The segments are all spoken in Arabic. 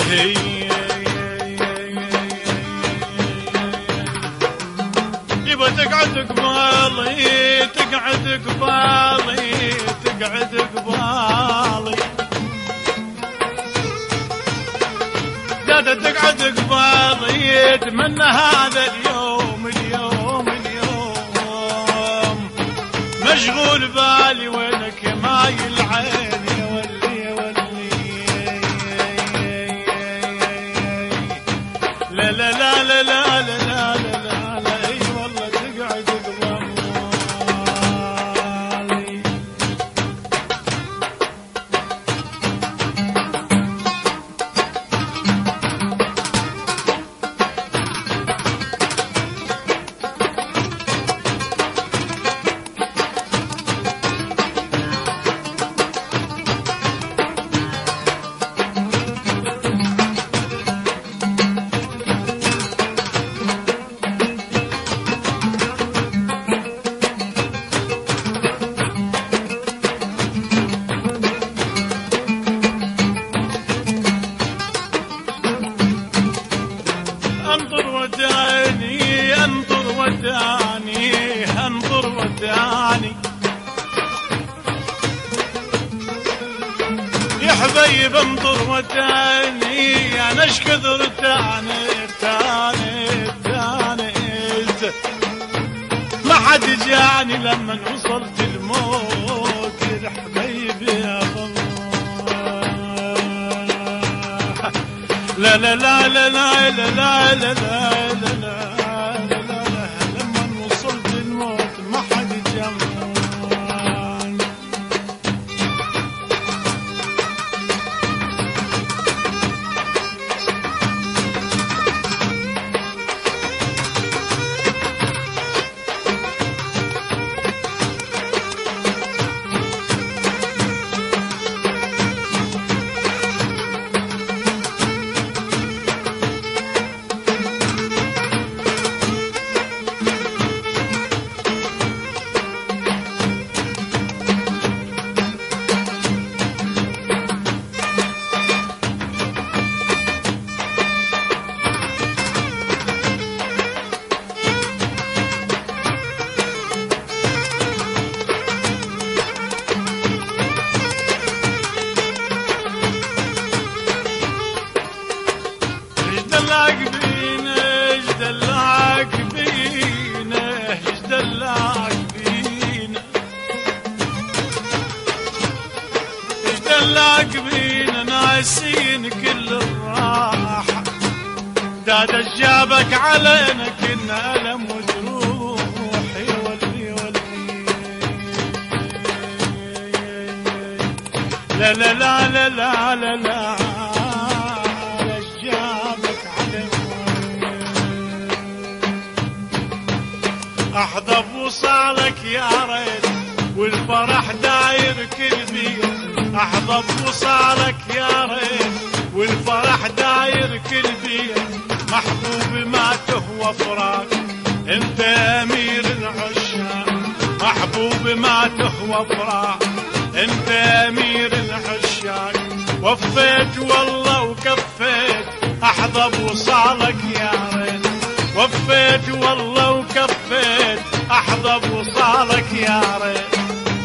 يبا تقعد قبالي تقعد قبالي تقعد قبالي لا تقعد قبالي اتمنى هذا اليوم اليوم اليوم مشغول بالي وينك يا مايل عيني يا ولي يا ولي لا لا لا لا لا لا انظر وداني انظر وداني يا حبيب انظر وداني انا ايش كثر تاني ما حد جاني لما وصلت الموت يا حبيبي يا لا لا لا لا لا لا لا لا لا لا لما وصلت الموت ما حد جنبي دلاك بينا ناسين كل الراحة داد جابك علينا كنا ألم وجروح يا ولي ولي لا لا لا لا لا لا لا جابك علينا أحضب وصالك يا ريت والفرح داير كل بيت أحضب وصالك يا ريت والفرح داير كل بيت محبوب ما تهوى فراق انت امير العشاق محبوب ما تهوى فراق انت امير العشاق وفيت والله وكفيت احضب وصالك يا ريت وفيت والله وكفيت احضب وصالك يا ريت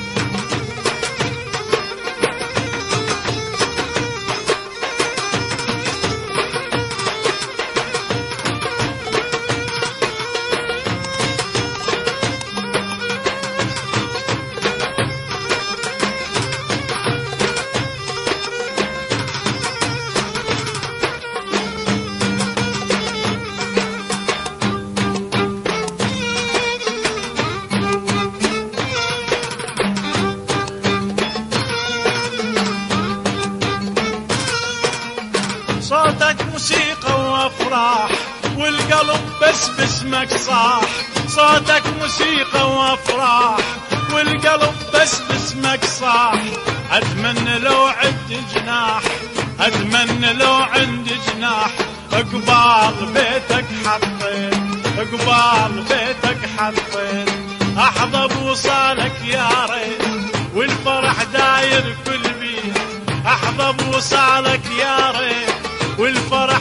صوتك موسيقى وافراح والقلب بس باسمك صاح صوتك موسيقى وافراح والقلب بس باسمك صاح اتمنى لو عندي جناح اتمنى لو عندي جناح اقبال بيتك حطيت اقبال بيتك حطيت احضب وصالك يا ريت والفرح داير كل بيت احضب وصالك يا ريت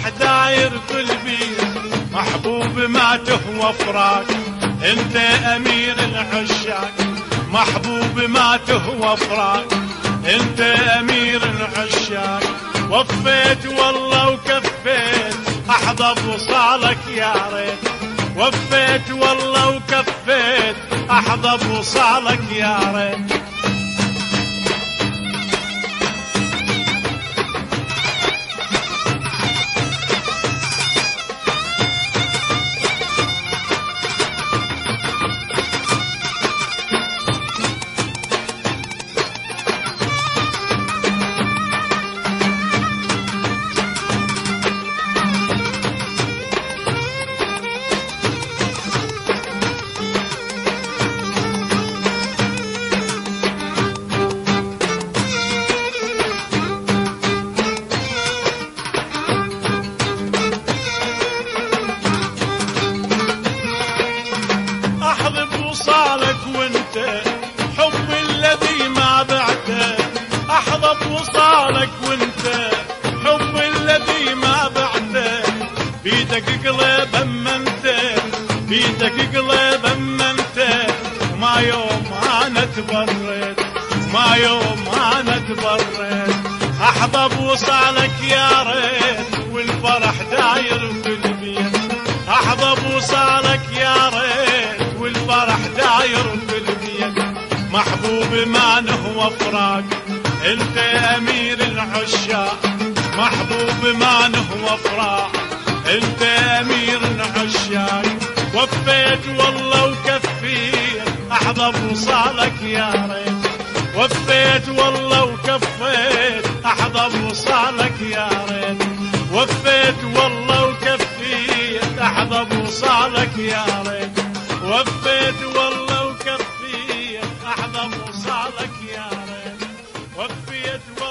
والفرح داير في البيت، محبوب ما تهوى فراق، انت امير العشاق، محبوب ما تهوى فراق، انت امير العشاق. وفيت والله وكفيت احظى بوصالك يا ريت، وفيت والله وكفيت احظى بوصالك يا ريت. وصالك وانت حب الذي ما بعته، احظى بوصالك وانت حب الذي ما بعته. بيدك قلب اما انت، بيدك قلب اما انت، ما يوم انا تبرد، ما يوم انا تبرد. احظى بوصالك يا ريت والفرح داير في البيت، احظى بوصالك يا ريت والفرح داير في البيت. محبوب ما نهوى فراق، انت امير العشاق، محبوب ما نهوى فراق، انت امير العشاق. وفيت والله وكفيت احظى بوصالك يا ريت، وفيت والله وكفيت احظى بوصالك يا ريت، وفيت والله وكفيت احظى بوصالك يا ريت، وفيت والله وكفيت احظى بوصالك يا ريت، وفيت